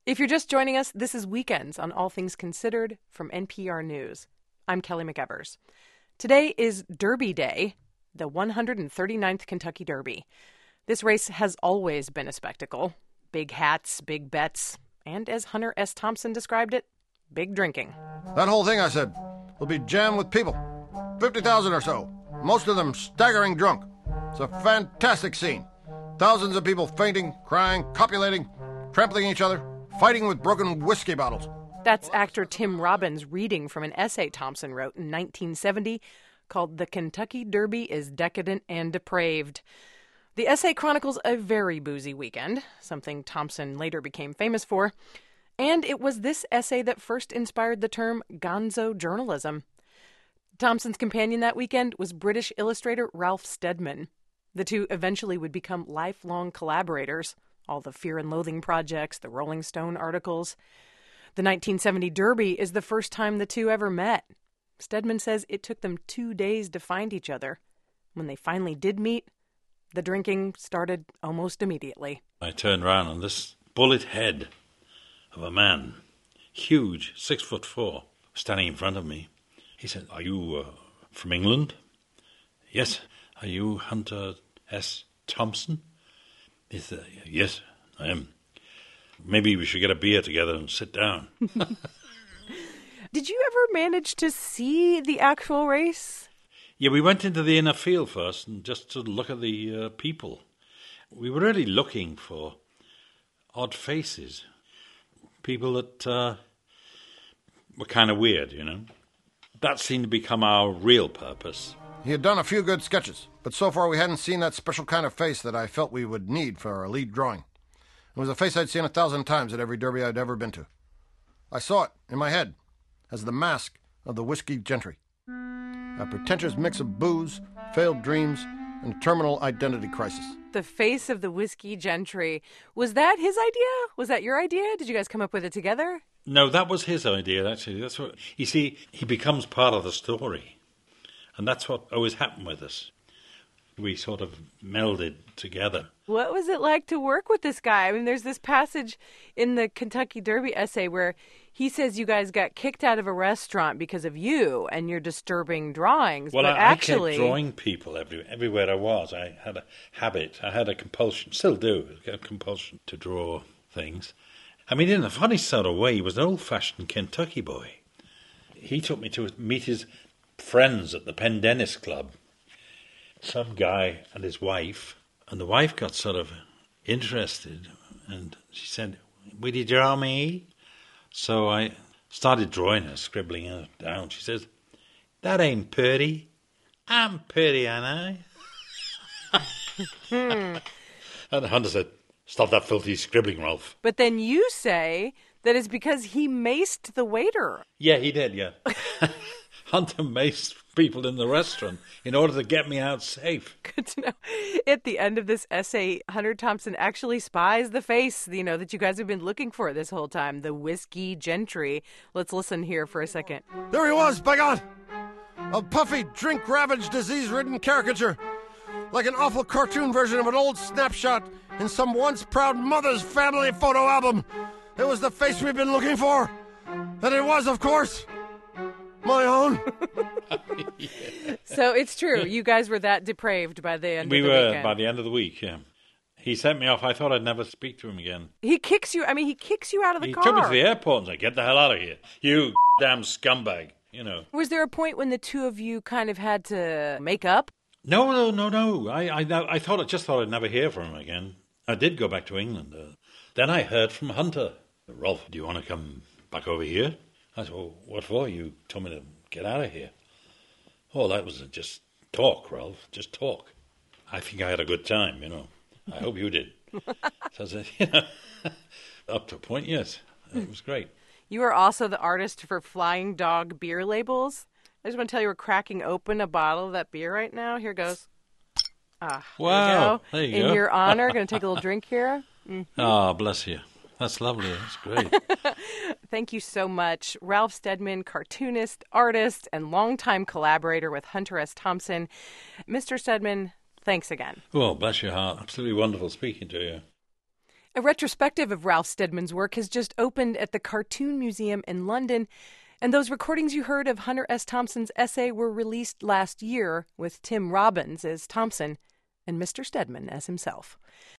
If you're just joining us, this is Weekends on All Things Considered from NPR News. I'm Kelly McEvers. Today is Derby Day, the 139th Kentucky Derby. This race has always been a spectacle. Big hats, big bets, and as Hunter S. Thompson described it, big drinking. That whole thing, I said, will be jammed with people. 50,000 or so. Most of them staggering drunk. It's a fantastic scene. Thousands of people fainting, crying, copulating, trampling each other, fighting with broken whiskey bottles. That's actor Tim Robbins reading from an essay Thompson wrote in 1970 called The Kentucky Derby is Decadent and Depraved. The essay chronicles a very boozy weekend, something Thompson later became famous for, and it was this essay that first inspired the term gonzo journalism. Thompson's companion that weekend was British illustrator Ralph Steadman. The two eventually would become lifelong collaborators, all the Fear and Loathing projects, the Rolling Stone articles. The 1970 Derby is the first time the two ever met. Steadman says it took them 2 days to find each other. When they finally did meet, the drinking started almost immediately. I turned around and this bullet head of a man, huge, 6'4", standing in front of me. He said, "Are you from England?" "Yes." "Are you Hunter S. Thompson?" He said, "Yes, I am. Maybe we should get a beer together and sit down." Did you ever manage to see the actual race? Yeah, we went into the inner field first and just to look at the people. We were really looking for odd faces, people that were kind of weird, you know. That seemed to become our real purpose. He had done a few good sketches, but so far we hadn't seen that special kind of face that I felt we would need for our lead drawing. It was a face I'd seen 1,000 times at every derby I'd ever been to. I saw it in my head as the mask of the whiskey gentry. A pretentious mix of booze, failed dreams, and a terminal identity crisis. The face of the whiskey gentry. Was that his idea? Was that your idea? Did you guys come up with it together? No, that was his idea, actually. That's what you see, he becomes part of the story. And that's what always happened with us. We sort of melded together. What was it like to work with this guy? I mean, there's this passage in the Kentucky Derby essay where he says you guys got kicked out of a restaurant because of you and your disturbing drawings. Well, but I kept drawing people everywhere I was. I had a habit, I had a compulsion, still do, a compulsion to draw things. I mean, in a funny sort of way, he was an old-fashioned Kentucky boy. He took me to meet his friends at the Pendennis Club. Some guy and his wife, and the wife got sort of interested, and she said, "Will you draw me?" So I started drawing her, scribbling her down. She says, "That ain't pretty. I'm pretty, ain't I?" And Hunter said, "Stop that filthy scribbling, Ralph." But then you say that it's because he maced the waiter. Yeah, he did, yeah. Hunter maced people in the restaurant in order to get me out safe. Good to know. At the end of this essay, Hunter Thompson actually spies the face, you know, that you guys have been looking for this whole time, the whiskey gentry. Let's listen here for a second. There he was, by God! A puffy, drink-ravaged, disease-ridden caricature. Like an awful cartoon version of an old snapshot in some once-proud mother's family photo album. It was the face we've been looking for. And it was, of course, my own. Yeah. So it's true. You guys were that depraved by the end of the weekend. We were by the end of the week, yeah. He sent me off. I thought I'd never speak to him again. He kicks you out of the car. He took me to the airport and said, "Get the hell out of here. You damn scumbag," you know. Was there a point when the two of you kind of had to make up? No. I just thought I'd never hear from him again. I did go back to England. Then I heard from Hunter. "Rolf, do you want to come back over here?" I said, "Well, what for? You told me to get out of here." "Oh, that was just talk, Ralph, just talk." I think I had a good time, you know. I hope you did. So I said, you know, up to a point, yes. It was great. You are also the artist for Flying Dog beer labels. I just want to tell you we're cracking open a bottle of that beer right now. Here goes. Wow. There you go. In your honor, going to take a little drink here. Mm-hmm. Oh, bless you. That's lovely. That's great. Thank you so much. Ralph Steadman, cartoonist, artist, and longtime collaborator with Hunter S. Thompson. Mr. Steadman, thanks again. Well, bless your heart. Absolutely wonderful speaking to you. A retrospective of Ralph Steadman's work has just opened at the Cartoon Museum in London, and those recordings you heard of Hunter S. Thompson's essay were released last year with Tim Robbins as Thompson and Mr. Steadman as himself.